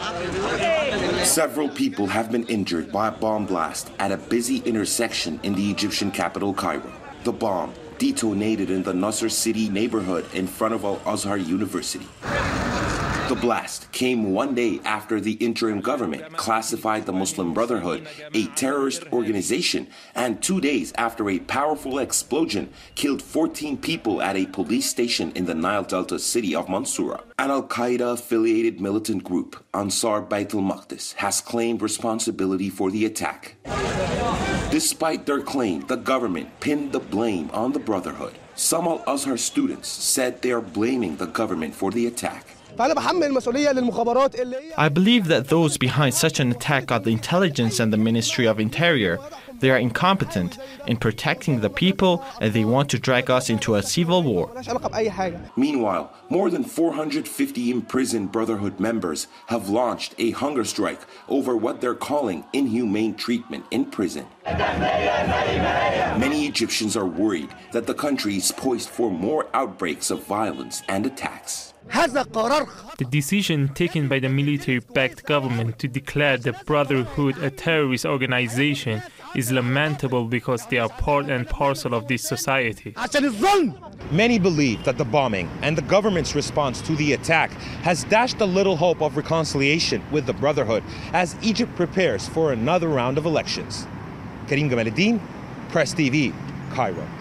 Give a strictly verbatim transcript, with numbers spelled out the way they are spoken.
Several people have been injured by a bomb blast at a busy intersection in the Egyptian capital, Cairo. The bomb detonated in the Nasser City neighborhood in front of Al-Azhar University. The blast came one day after the interim government classified the Muslim Brotherhood a terrorist organization, and two days after a powerful explosion killed fourteen people at a police station in the Nile Delta city of Mansoura. An Al-Qaeda-affiliated militant group, Ansar Bayt al-Maqdis, has claimed responsibility for the attack. Despite their claim, the government pinned the blame on the Brotherhood. Some Al-Azhar students said they are blaming the government for the attack. I believe that those behind such an attack are the intelligence and the Ministry of Interior. They are incompetent in protecting the people, and they want to drag us into a civil war. Meanwhile, more than four hundred fifty imprisoned Brotherhood members have launched a hunger strike over what they're calling inhumane treatment in prison. Many Egyptians are worried that the country is poised for more outbreaks of violence and attacks. The decision taken by the military-backed government to declare the Brotherhood a terrorist organization is lamentable because they are part and parcel of this society. Many believe that the bombing and the government's response to the attack has dashed a little hope of reconciliation with the Brotherhood as Egypt prepares for another round of elections. Karim Gamal-Eddin, Press T V, Cairo.